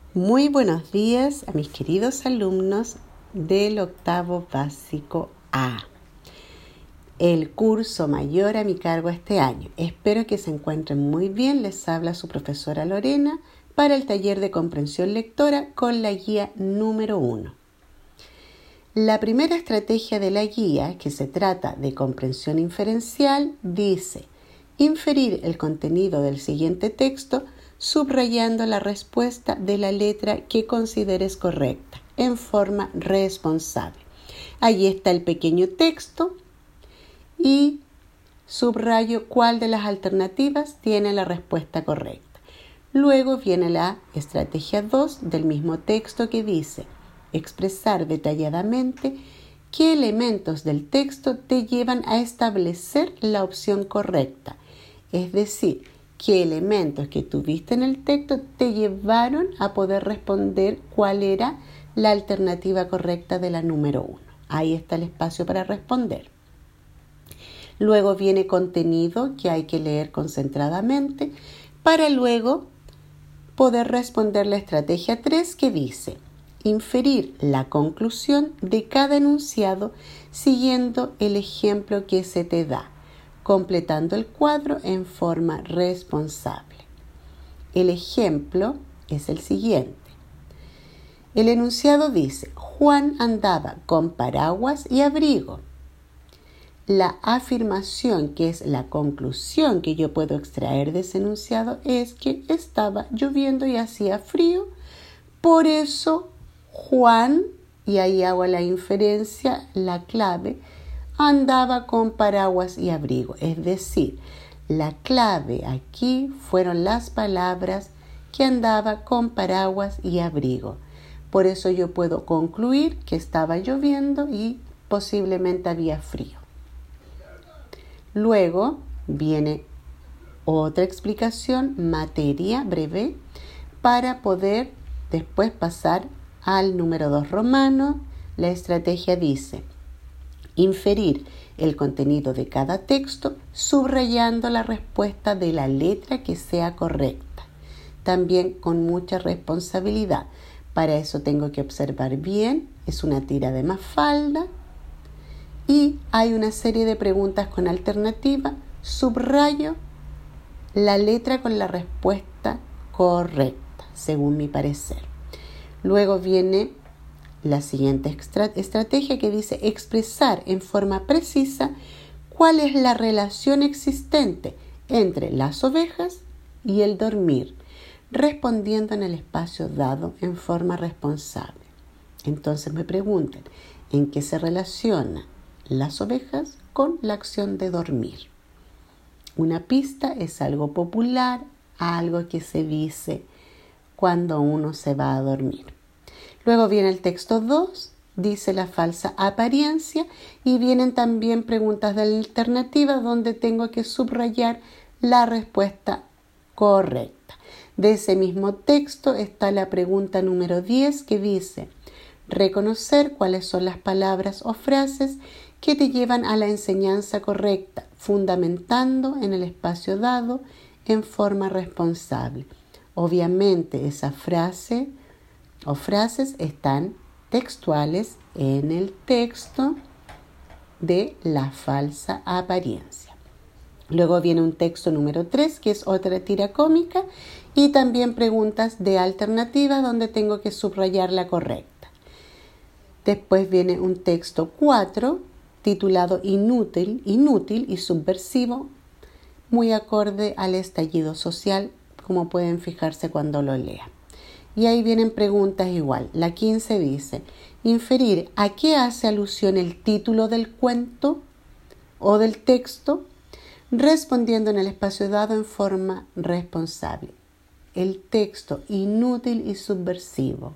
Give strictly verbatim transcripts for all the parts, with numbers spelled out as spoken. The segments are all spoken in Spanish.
Muy buenos días a mis queridos alumnos del octavo básico A, el curso mayor a mi cargo este año. Espero que se encuentren muy bien. Les habla su profesora Lorena para el taller de comprensión lectora con la guía número uno. La primera estrategia de la guía, que se trata de comprensión inferencial, dice: inferir el contenido del siguiente texto subrayando la respuesta de la letra que consideres correcta en forma responsable. Allí está el pequeño texto y subrayo cuál de las alternativas tiene la respuesta correcta. Luego viene la estrategia dos del mismo texto que dice: expresar detalladamente qué elementos del texto te llevan a establecer la opción correcta, es decir, qué elementos que tuviste en el texto te llevaron a poder responder cuál era la alternativa correcta de la número uno. Ahí está el espacio para responder. Luego viene contenido que hay que leer concentradamente para luego poder responder la estrategia tres, que dice: inferir la conclusión de cada enunciado siguiendo el ejemplo que se te da, completando el cuadro en forma responsable. El ejemplo es el siguiente. El enunciado dice: Juan andaba con paraguas y abrigo. La afirmación, que es la conclusión que yo puedo extraer de ese enunciado, es que estaba lloviendo y hacía frío. Por eso Juan, y ahí hago la inferencia, la clave, andaba con paraguas y abrigo. Es decir, la clave aquí fueron las palabras que andaba con paraguas y abrigo. Por eso yo puedo concluir que estaba lloviendo y posiblemente había frío. Luego viene otra explicación, materia breve, para poder después pasar al número dos romano. La estrategia dice: inferir el contenido de cada texto subrayando la respuesta de la letra que sea correcta, también con mucha responsabilidad. Para eso tengo que observar bien, es una tira de Mafalda y hay una serie de preguntas con alternativa. Subrayo la letra con la respuesta correcta, según mi parecer. Luego viene la siguiente estrategia, que dice: expresar en forma precisa cuál es la relación existente entre las ovejas y el dormir, respondiendo en el espacio dado en forma responsable. Entonces me preguntan: ¿en qué se relaciona las ovejas con la acción de dormir? Una pista es algo popular, algo que se dice cuando uno se va a dormir. Luego viene el texto dos, dice la falsa apariencia, y vienen también preguntas de alternativa donde tengo que subrayar la respuesta correcta. De ese mismo texto está la pregunta número diez, que dice: reconocer cuáles son las palabras o frases que te llevan a la enseñanza correcta, fundamentando en el espacio dado en forma responsable. Obviamente esa frase o frases están textuales en el texto de la falsa apariencia. Luego viene un texto número tres, que es otra tira cómica, y también preguntas de alternativa donde tengo que subrayar la correcta. Después viene un texto cuatro, titulado Inútil, inútil y subversivo, muy acorde al estallido social, como pueden fijarse cuando lo lean. Y ahí vienen preguntas igual. La quince dice: inferir a qué hace alusión el título del cuento o del texto, respondiendo en el espacio dado en forma responsable. El texto inútil y subversivo,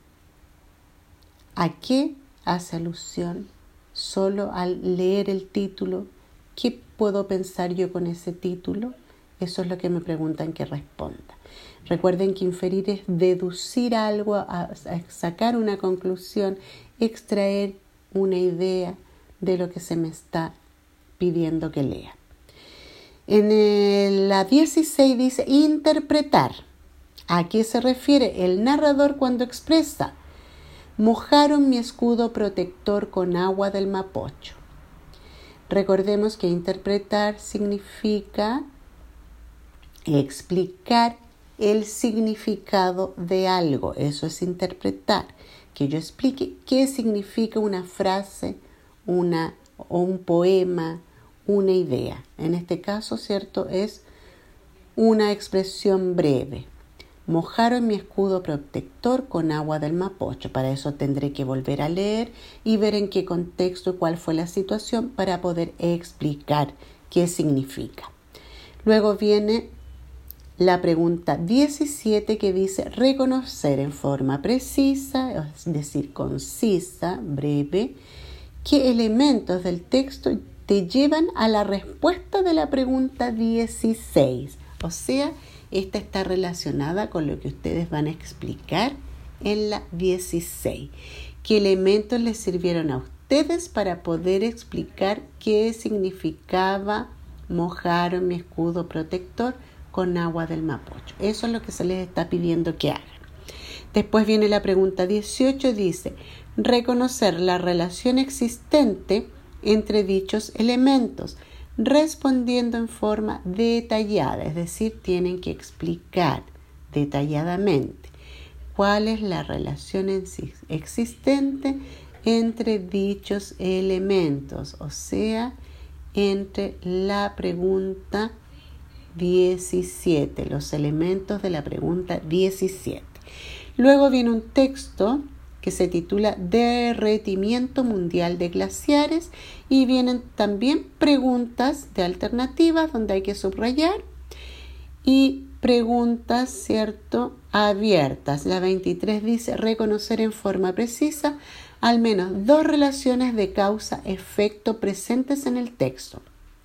¿a qué hace alusión? Solo al leer el título, ¿qué puedo pensar yo con ese título? Eso es lo que me preguntan que responda. Recuerden que inferir es deducir algo, a, a sacar una conclusión, extraer una idea de lo que se me está pidiendo que lea. En el, la dieciséis dice interpretar. ¿A qué se refiere el narrador cuando expresa? Mojaron mi escudo protector con agua del Mapocho. Recordemos que interpretar significa explicar el significado de algo. Eso es interpretar. Que yo explique qué significa una frase, una, o un poema, una idea. En este caso, ¿cierto? Es una expresión breve. Mojaron mi escudo protector con agua del Mapocho. Para eso tendré que volver a leer y ver en qué contexto y cuál fue la situación para poder explicar qué significa. Luego viene la pregunta diecisiete que dice reconocer en forma precisa, es decir, concisa, breve, qué elementos del texto te llevan a la respuesta de la pregunta dieciséis. O sea, esta está relacionada con lo que ustedes van a explicar en la dieciséis. ¿Qué elementos les sirvieron a ustedes para poder explicar qué significaba mojar mi escudo protector con agua del Mapocho? Eso es lo que se les está pidiendo que hagan. Después viene la pregunta dieciocho, dice reconocer la relación existente entre dichos elementos, respondiendo en forma detallada, es decir, tienen que explicar detalladamente cuál es la relación existente entre dichos elementos, o sea, entre la pregunta diecisiete, los elementos de la pregunta diecisiete. Luego viene un texto que se titula Derretimiento Mundial de Glaciares y vienen también preguntas de alternativas donde hay que subrayar y preguntas, ¿cierto?, abiertas. La veintitrés dice reconocer en forma precisa al menos dos relaciones de causa-efecto presentes en el texto.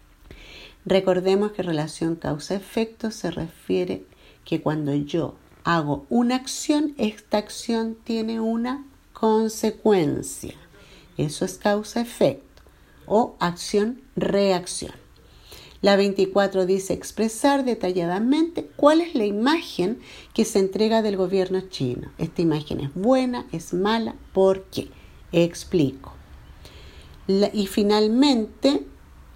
Recordemos que relación causa-efecto se refiere que cuando yo hago una acción, esta acción tiene una consecuencia. Eso es causa-efecto o acción-reacción. La veinticuatro dice expresar detalladamente cuál es la imagen que se entrega del gobierno chino. Esta imagen es buena, es mala, ¿por qué? Explico. La, y finalmente,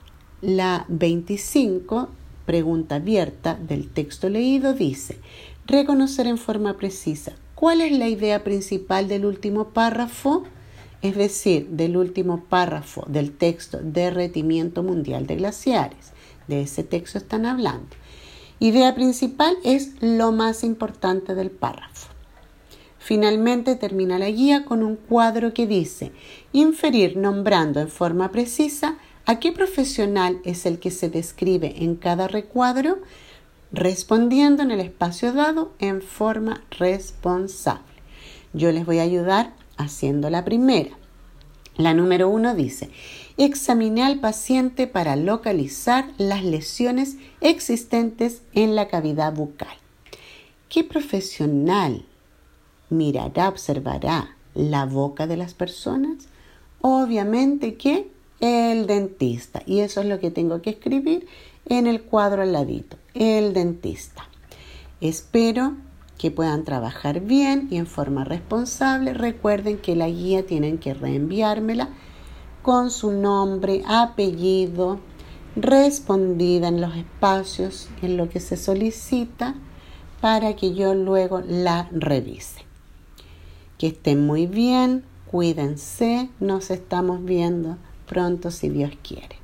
la veinticinco, pregunta abierta del texto leído, dice reconocer en forma precisa cuál es la idea principal del último párrafo, es decir, del último párrafo del texto Derretimiento Mundial de Glaciares. De ese texto están hablando. Idea principal es lo más importante del párrafo. Finalmente termina la guía con un cuadro que dice inferir nombrando en forma precisa a qué profesional es el que se describe en cada recuadro, respondiendo en el espacio dado en forma responsable. Yo les voy a ayudar haciendo la primera. La número uno dice, examiné al paciente para localizar las lesiones existentes en la cavidad bucal. ¿Qué profesional mirará, observará la boca de las personas? Obviamente que el dentista. Y eso es lo que tengo que escribir en el cuadro al ladito. El dentista. Espero que puedan trabajar bien y en forma responsable. Recuerden que la guía tienen que reenviármela con su nombre, apellido, respondida en los espacios en lo que se solicita para que yo luego la revise. Que estén muy bien, cuídense, nos estamos viendo pronto si Dios quiere.